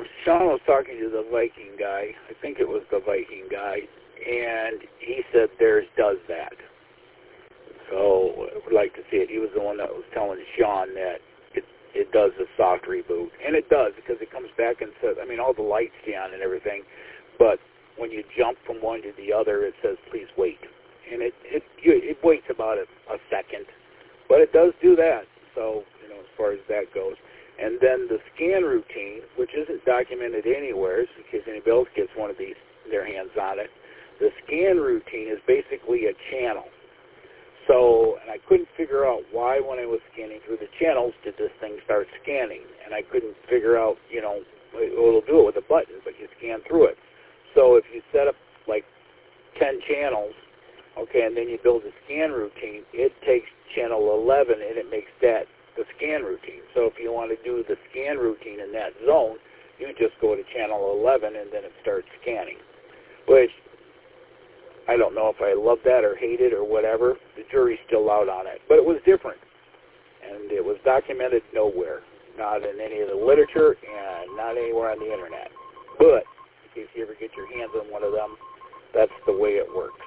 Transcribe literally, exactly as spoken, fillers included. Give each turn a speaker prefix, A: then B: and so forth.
A: Sean was talking to the Viking guy. I think it was the Viking guy, and he said theirs does that. So I would like to see it. He was the one that was telling Sean that it it does a soft reboot, and it does because it comes back and says, I mean, all the lights stay on and everything, but when you jump from one to the other, it says please wait, and it it it waits about a, a second, but it does do that. So you know, as far as that goes. And then the scan routine, which isn't documented anywhere, in case anybody else gets one of these, their hands on it, the scan routine is basically a channel. So, and I couldn't figure out why when I was scanning through the channels did this thing start scanning. And I couldn't figure out, you know, it'll do it with a button, but you scan through it. So if you set up like ten channels, okay, and then you build a scan routine, it takes channel eleven and it makes that the scan routine. So if you want to do the scan routine in that zone, you just go to channel eleven and then it starts scanning, which I don't know if I love that or hate it or whatever. The jury's still out on it. But it was different, and it was documented nowhere, not in any of the literature and not anywhere on the internet. But in case you ever get your hands on one of them, that's the way it works.